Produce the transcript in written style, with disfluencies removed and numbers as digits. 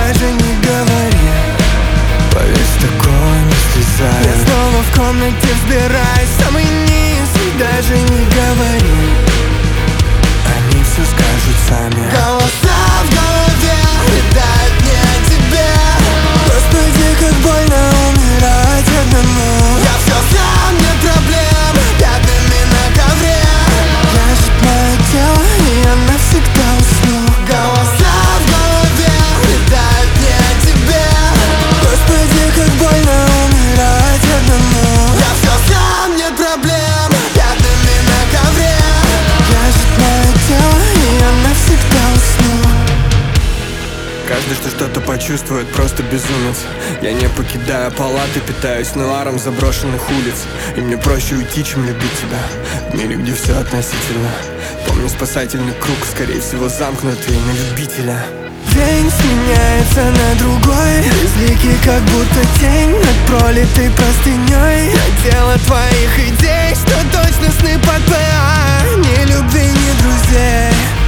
даже не говори. Поверь, с такого не слезаю. Я снова в комнате взбираюсь в самый низ. Даже не говори, они все скажут сами. Голоса в голове летают не о тебе. Господи, как больно умирать одному. Я все сам, нет проблем, пятнами на ковре. Ляжет мое тело, и я навсегда усну. Голоса в голове летают не о тебе. Господи, как больно умирать одному. Я все сам, нет проблем, пятнами на ковре. Ляжет мое тело, и я навсегда усну. Каждый, что что-то почувствует, просто безумец. Я не покидаю палаты, питаюсь нуаром заброшенных улиц. И мне проще уйти, чем любить тебя в мире, где все относительно. Помню спасательный круг, скорее всего замкнутый на любителя. День сменяется на другой. Безликий, как будто тень над пролитой простыней. На тело твоих идей, что точно сны под ПА. Ни любви, ни друзей.